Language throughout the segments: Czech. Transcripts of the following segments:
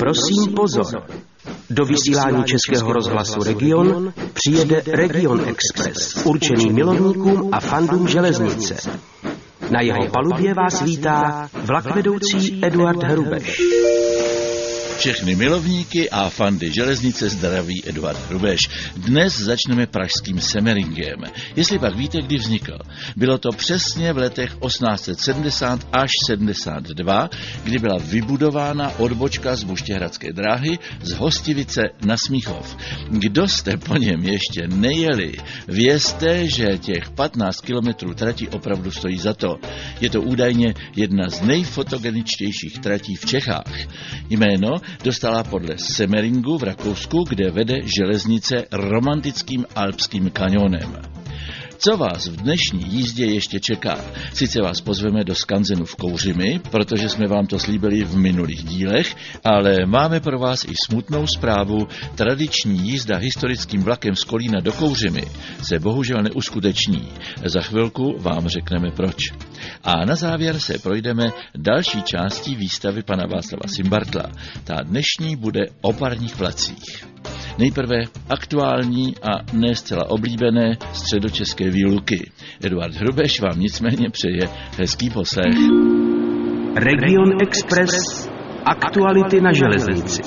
prosím pozor. Do vysílání Českého rozhlasu Region přijede Region Express, určený milovníkům a fandům železnice. Na jeho palubě vás vítá vlakvedoucí Eduard Hrubeš. Všechny milovníky a fandy železnice zdraví Eduard Hrubeš. Dnes začneme pražským Semmeringem. Jestli pak víte, kdy vznikl. Bylo to přesně v letech 1870 až 72, kdy byla vybudována odbočka z Buštěhradské dráhy z Hostivice na Smíchov. Kdo jste po něm ještě nejeli, vězte, že těch 15 kilometrů trati opravdu stojí za to. Je to údajně jedna z nejfotogeničtějších tratí v Čechách. Jméno dostala podle Semmeringu v Rakousku, kde vede železnice romantickým alpským kanionem. Co vás v dnešní jízdě ještě čeká? Sice vás pozveme do skanzenu v Kouřimi, protože jsme vám to slíbili v minulých dílech, ale máme pro vás i smutnou zprávu. Tradiční jízda historickým vlakem z Kolína do Kouřimi se bohužel neuskuteční. Za chvilku vám řekneme proč. A na závěr se projdeme další částí výstavy pana Václava Cimbartla. Ta dnešní bude o parních vlacích. Nejprve aktuální a ne zcela oblíbené středočeské výluky. Eduard Hrubeš vám nicméně přeje hezký poslech. Region Express. Aktuality na železnici.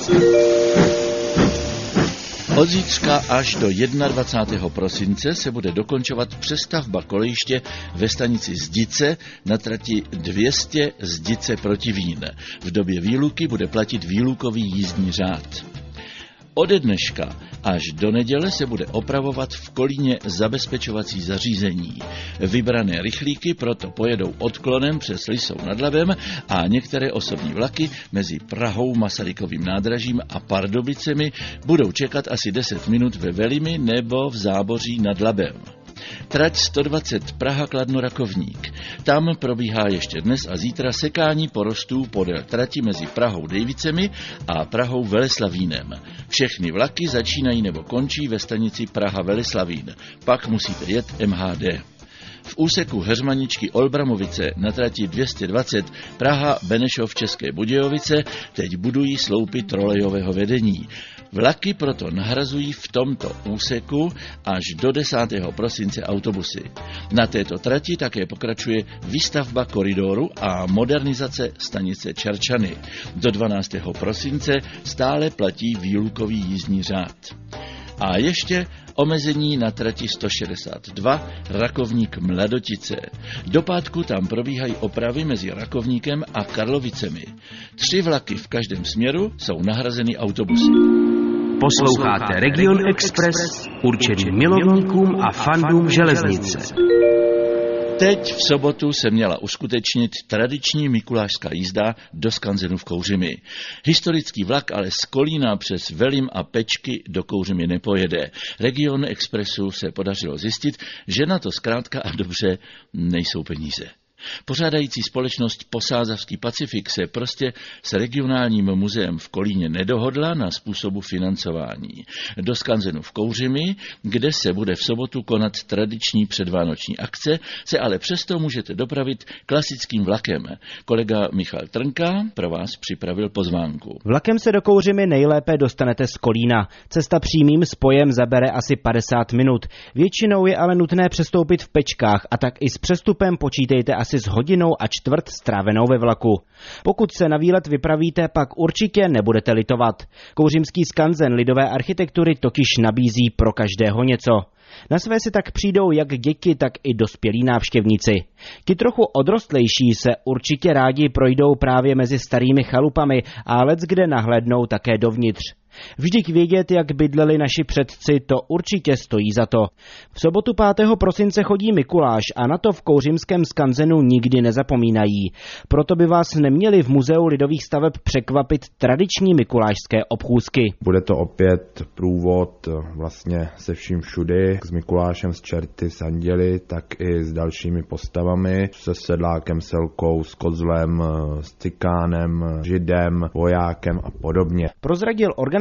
Od zítřka až do 21. prosince se bude dokončovat přestavba kolejiště ve stanici Zdice na trati 200 Zdice proti Vín. V době výluky bude platit výlukový jízdní řád. Ode dneška až do neděle se bude opravovat v Kolíně zabezpečovací zařízení. Vybrané rychlíky proto pojedou odklonem přes Lisou nad Labem a některé osobní vlaky mezi Prahou, Masarykovým nádražím a Pardubicemi budou čekat asi 10 minut ve Velimi nebo v Záboří nad Labem. Trať 120 Praha-Kladno-Rakovník. Tam probíhá ještě dnes a zítra sekání porostů podél trati mezi Prahou Dejvicemi a Prahou Veleslavínem. Všechny vlaky začínají nebo končí ve stanici Praha-Veleslavín. Pak musíte jet MHD. V úseku Heřmaničky Olbramovice na trati 220 Praha-Benešov České Budějovice teď budují sloupy trolejového vedení. Vlaky proto nahrazují v tomto úseku až do 10. prosince autobusy. Na této trati také pokračuje výstavba koridoru a modernizace stanice Čarčany. Do 12. prosince stále platí výlukový jízdní řád. A ještě omezení na trati 162 Rakovník-Mladotice. Do pátku tam probíhají opravy mezi Rakovníkem a Karlovicemi. 3 vlaky v každém směru jsou nahrazeny autobusy. Posloucháte Region Express, určený milovníkům a fandům železnice. Teď v sobotu se měla uskutečnit tradiční mikulášská jízda do skanzenu v Kouřimi. Historický vlak ale z Kolína přes Velim a Pečky do Kouřimi nepojede. Region Expressu se podařilo zjistit, že na to zkrátka a dobře nejsou peníze. Pořádající společnost Posázavský Pacifik se prostě s regionálním muzeem v Kolíně nedohodla na způsobu financování. Do skanzenu v Kouřimi, kde se bude v sobotu konat tradiční předvánoční akce, se ale přesto můžete dopravit klasickým vlakem. Kolega Michal Trnka pro vás připravil pozvánku. Vlakem se do Kouřimi nejlépe dostanete z Kolína. Cesta přímým spojem zabere asi 50 minut. Většinou je ale nutné přestoupit v Pečkách a tak i s přestupem počítejte asi s hodinou a čtvrt strávenou ve vlaku. Pokud se na výlet vypravíte, pak určitě nebudete litovat. Kouřimský skanzen lidové architektury totiž nabízí pro každého něco. Na své si tak přijdou jak děti, tak i dospělí návštěvníci. Ti trochu odrostlejší se určitě rádi projdou právě mezi starými chalupami a leckde nahlédnou také dovnitř. Vždyť vědět, jak bydleli naši předci, to určitě stojí za to. V sobotu 5. prosince chodí Mikuláš a na to v kouřimském skanzenu nikdy nezapomínají. Proto by vás neměli v Muzeu lidových staveb překvapit tradiční mikulášské obchůzky. Bude to opět průvod vlastně se vším všudy, s Mikulášem, s čerty, s anděli, tak i s dalšími postavami, se sedlákem, selkou, s kozlem, s cikánem, židem, vojákem a podobně. Prozradil organizátor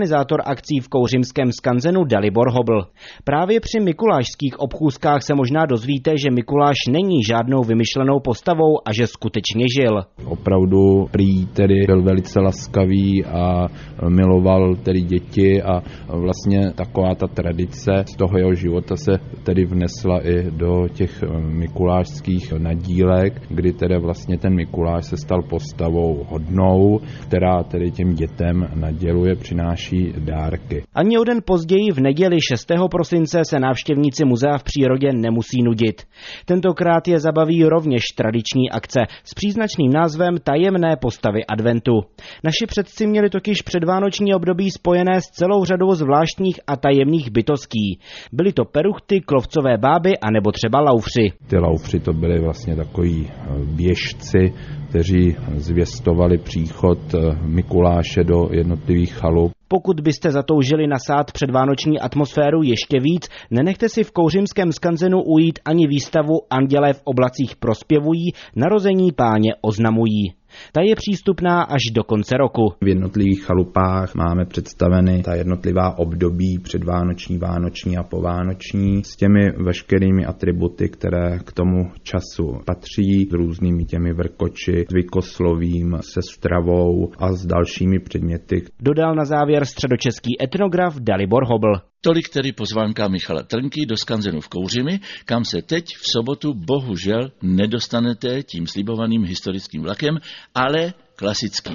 organizátor akcí v kouřimském skanzenu Dalibor Hobl. Právě při mikulášských obchůzkách se možná dozvíte, že Mikuláš není žádnou vymyšlenou postavou a že skutečně žil. Opravdu prý tedy byl velice laskavý a miloval tedy děti a vlastně taková ta tradice z toho jeho života se tedy vnesla i do těch mikulášských nadílek, kdy tedy vlastně ten Mikuláš se stal postavou hodnou, která tedy těm dětem naděluje, přináší dárky. Ani o den později v neděli 6. prosince se návštěvníci muzea v přírodě nemusí nudit. Tentokrát je zabaví rovněž tradiční akce s příznačným názvem Tajemné postavy adventu. Naši předci měli totiž předvánoční období spojené s celou řadou zvláštních a tajemných bytostí. Byly to peruchty, klovcové báby a nebo třeba laufři. Ty laufři to byly vlastně takoví běžci, kteří zvěstovali příchod Mikuláše do jednotlivých chalup. Pokud byste zatoužili nasát předvánoční atmosféru ještě víc, nenechte si v kouřimském skanzenu ujít ani výstavu Andělé v oblacích prospěvují, narození Páně oznamují. Ta je přístupná až do konce roku. V jednotlivých chalupách máme představeny ta jednotlivá období předvánoční, vánoční a povánoční s těmi veškerými atributy, které k tomu času patří, s různými těmi vrkoči, zvykoslovím, se stravou a s dalšími předměty. Dodal na závěr středočeský etnograf Dalibor Hobl. Tolik tedy pozvánka Michala Trnky do skanzenu v Kouřimi, kam se teď v sobotu bohužel nedostanete tím slibovaným historickým vlakem, ale klasickým.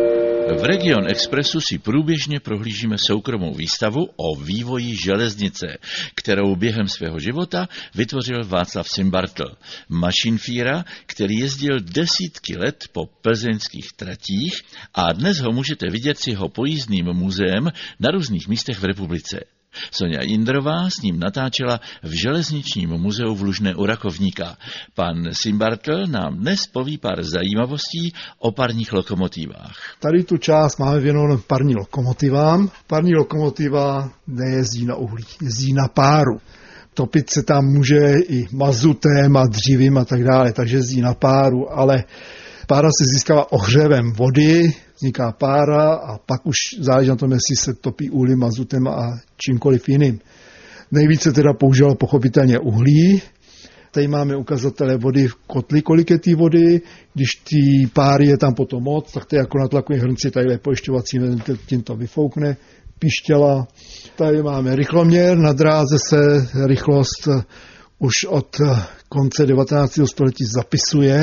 V Region Expressu si průběžně prohlížíme soukromou výstavu o vývoji železnice, kterou během svého života vytvořil Václav Cimbartl. Mašinfíra, který jezdil desítky let po plzeňských tratích a dnes ho můžete vidět s jeho pojízdným muzeem na různých místech v republice. Sonja Jindrová s ním natáčela v železničním muzeu v Lužné u Rakovníka. Pan Cimbartl nám dnes poví pár zajímavostí o parních lokomotivách. Tady tu část máme věnovanou parní lokomotivám. Parní lokomotiva nejezdí na uhlí, jezdí na páru. Topit se tam může i mazutem a dřívím a tak dále, takže jezdí na páru, ale pára se získává ohřevem vody, vzniká pára a pak už záleží na tom, jestli se topí uhlím, mazutem a čímkoliv jiným. Nejvíce teda používalo pochopitelně uhlí. Tady máme ukazatele vody v kotli, kolik je té vody. Když ty páry je tam potom moc, tak to je jako na tlakovém hrnci, tadyhle pojišťovací, tím to vyfoukne, pištěla. Tady máme rychloměr, na dráze se rychlost už od konce 19. století zapisuje.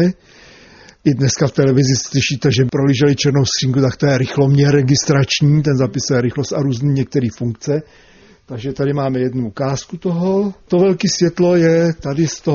I dneska v televizi slyšíte, že prolíželi černou skřínku, tak to je rychloměr registrační, ten zapisuje rychlost a různé některé funkce. Takže tady máme jednu ukázku toho. To velké světlo je tady z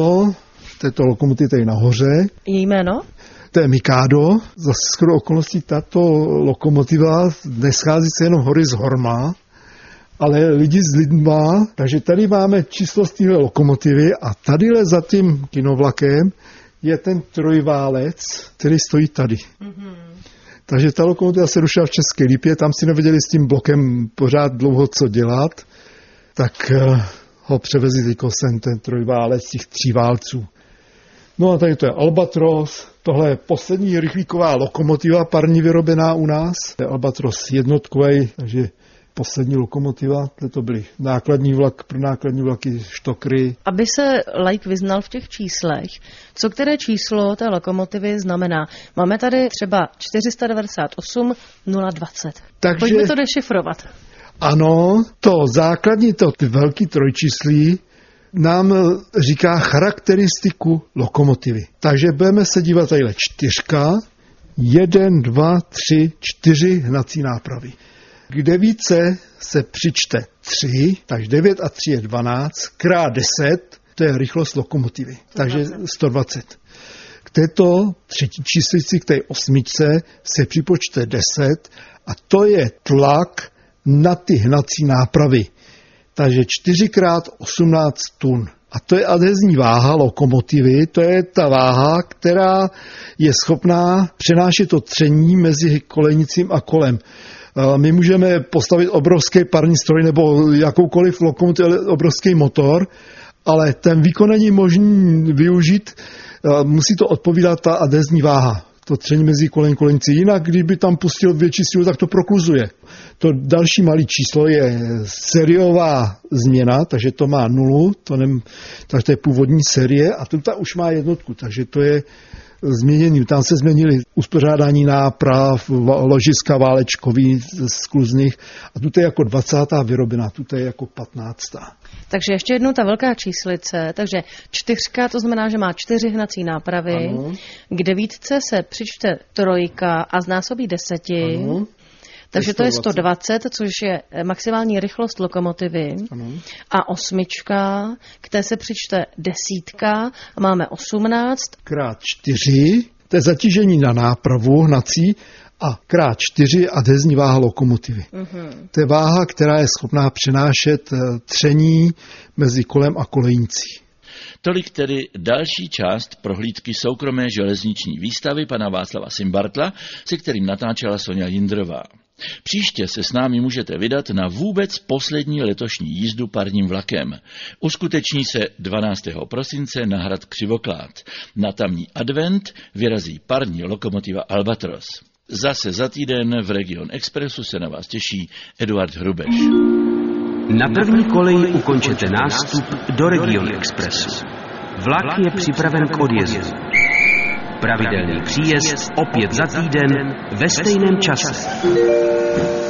této lokomotivy tady nahoře. Její jméno? To je Mikado. Zase skoro okolností tato lokomotiva neschází se jenom hory z horma, ale lidi s lidma. Takže tady máme číslo z téhle lokomotivy a tadyhle za tím kinovlakem je ten trojválec, který stojí tady. Mm-hmm. Takže ta lokomotiva se rušila v České Lípě, tam si nevěděli s tím blokem pořád dlouho co dělat, tak ho převezli teďko sem ten trojválec těch 3 válců. No a tady to je Albatros, tohle je poslední rychlíková lokomotiva parní vyrobená u nás, to je Albatros jednotkovej, takže poslední lokomotiva, to byly nákladní vlak, pro nákladní vlaky štokry. Aby se laik vyznal v těch číslech, co které číslo té lokomotivy znamená? Máme tady třeba 498 020. Takže pojďme to dešifrovat. Ano, to základní, ty velký trojčíslí nám říká charakteristiku lokomotivy. Takže budeme se dívat tadyhle 4, 1, 2, 3, 4 hnací nápravy. K 9 se přičte 3, takže 9 a 3 je 12, krát 10, to je rychlost lokomotivy, takže 120. K této třetí číslici, k té 8 se připočte 10 a to je tlak na ty hnací nápravy. Takže 4 krát 18 tun. A to je adhezní váha lokomotivy, to je ta váha, která je schopná přenášet to tření mezi kolejnicím a kolem. My můžeme postavit obrovský parní stroj nebo jakoukoliv lokomotivu, obrovský motor, ale ten výkon není možný využít, musí to odpovídat ta adhezní váha. To tření mezi kolenici. Jinak, kdyby tam pustil větší sílu, tak to prokluzuje. To další malé číslo je sériová změna, takže to má 0, takže to je původní série a tu už má 1, takže to je změněný. Tam se změnily uspořádání náprav, ložiska válečkový skluzných a tu je jako 20. vyrobená, tu je jako 15. Takže ještě jednou ta velká číslice, takže 4, to znamená, že má 4 hnací nápravy, ano. K 9 se přičte 3 a znásobí 10. Ano. Takže to je 120, což je maximální rychlost lokomotivy. Ano. A 8, k té se přičte 10 a máme 18. Krát 4, to je zatížení na nápravu hnací a krát 4 adhezní váha lokomotivy. To je váha, která je schopná přenášet tření mezi kolem a kolejnicí. Tolik tedy další část prohlídky soukromé železniční výstavy pana Václava Simbartla, se kterým natáčela Soňa Jindrová. Příště se s námi můžete vydat na vůbec poslední letošní jízdu parním vlakem. Uskuteční se 12. prosince na hrad Křivoklád. Na tamní advent vyrazí parní lokomotiva Albatros. Zase za týden v Region Expressu se na vás těší Eduard Hrubeš. Na první koleji ukončete nástup do Region Expressu. Vlak je připraven k odjezdu. Pravidelný příjezd opět za týden ve stejném čase.